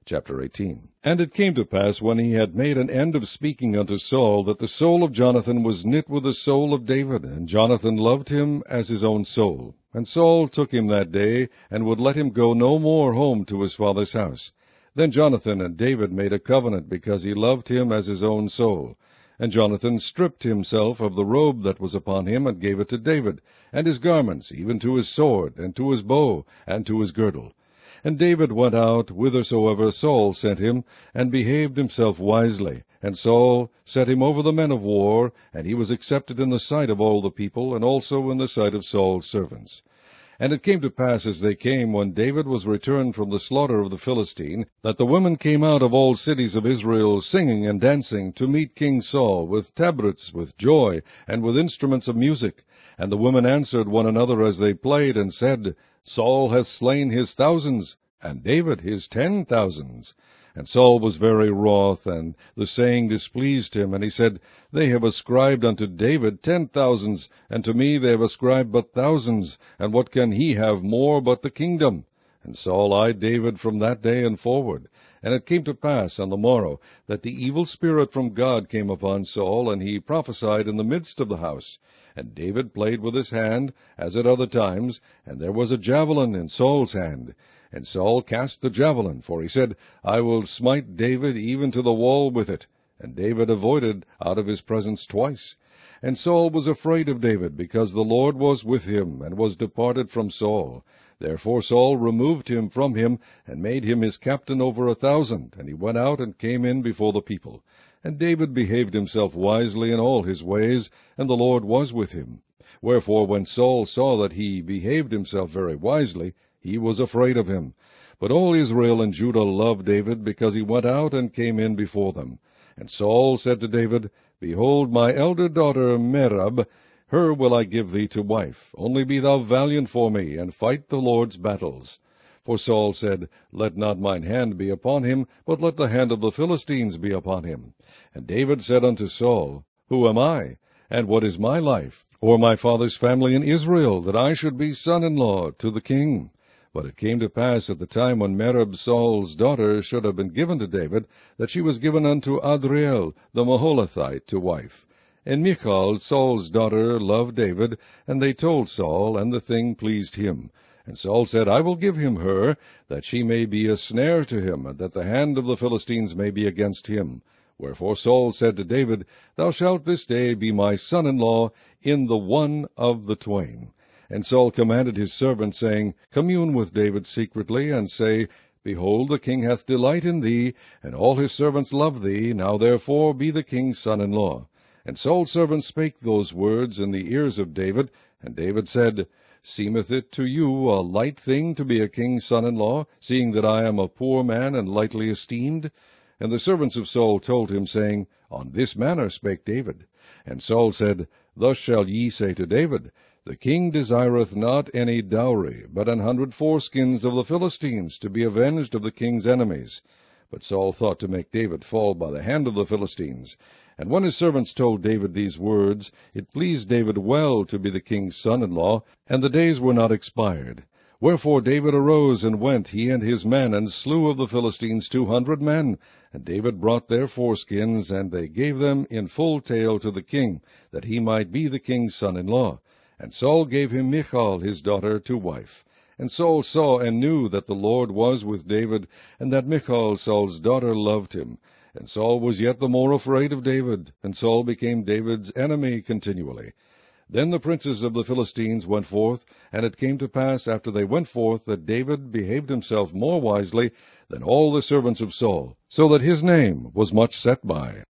Chapter 18. And it came to pass, when he had made an end of speaking unto Saul, that the soul of Jonathan was knit with the soul of David, and Jonathan loved him as his own soul. And Saul took him that day, and would let him go no more home to his father's house. Then Jonathan and David made a covenant, because he loved him as his own soul. And Jonathan stripped himself of the robe that was upon him, and gave it to David, and his garments, even to his sword, and to his bow, and to his girdle. And David went out whithersoever Saul sent him, and behaved himself wisely. And Saul set him over the men of war, and he was accepted in the sight of all the people, and also in the sight of Saul's servants. And it came to pass, as they came, when David was returned from the slaughter of the Philistine, that the women came out of all cities of Israel, singing and dancing, to meet King Saul, with tabrets, with joy, and with instruments of music. And the women answered one another as they played, and said, Saul hath slain his thousands, and David his 10,000s. And Saul was very wroth, and the saying displeased him. And he said, They have ascribed unto David 10,000s, and to me they have ascribed but thousands. And what can he have more but the kingdom? And Saul eyed David from that day and forward. And it came to pass on the morrow, that the evil spirit from God came upon Saul, and he prophesied in the midst of the house. And David played with his hand, as at other times, and there was a javelin in Saul's hand. And Saul cast the javelin, for he said, I will smite David even to the wall with it. And David avoided out of his presence twice. And Saul was afraid of David, because the Lord was with him, and was departed from Saul. Therefore Saul removed him from him, and made him his captain over 1,000. And he went out and came in before the people. And David behaved himself wisely in all his ways, and the Lord was with him. Wherefore when Saul saw that he behaved himself very wisely, he was afraid of him. But all Israel and Judah loved David, because he went out and came in before them. And Saul said to David, Behold, my elder daughter Merab, her will I give thee to wife. Only be thou valiant for me, and fight the Lord's battles. For Saul said, Let not mine hand be upon him, but let the hand of the Philistines be upon him. And David said unto Saul, Who am I, and what is my life, or my father's family in Israel, that I should be son-in-law to the king? But it came to pass at the time when Merab Saul's daughter should have been given to David, that she was given unto Adriel the Maholathite to wife. And Michal, Saul's daughter, loved David, and they told Saul, and the thing pleased him. And Saul said, I will give him her, that she may be a snare to him, and that the hand of the Philistines may be against him. Wherefore Saul said to David, Thou shalt this day be my son-in-law in the one of the twain. And Saul commanded his servants, saying, Commune with David secretly, and say, Behold, the king hath delight in thee, and all his servants love thee. Now therefore be the king's son-in-law. And Saul's servants spake those words in the ears of David. And David said, Seemeth it to you a light thing to be a king's son-in-law, seeing that I am a poor man and lightly esteemed? And the servants of Saul told him, saying, On this manner spake David. And Saul said, Thus shall ye say to David, The king desireth not any dowry, but 100 foreskins of the Philistines, to be avenged of the king's enemies. But Saul thought to make David fall by the hand of the Philistines. And when his servants told David these words, it pleased David well to be the king's son-in-law, and the days were not expired. Wherefore David arose and went, he and his men, and slew of the Philistines 200 men. And David brought their foreskins, and they gave them in full tale to the king, that he might be the king's son-in-law. And Saul gave him Michal his daughter to wife. And Saul saw and knew that the Lord was with David, and that Michal Saul's daughter loved him. And Saul was yet the more afraid of David, and Saul became David's enemy continually. Then the princes of the Philistines went forth, and it came to pass after they went forth that David behaved himself more wisely than all the servants of Saul, so that his name was much set by.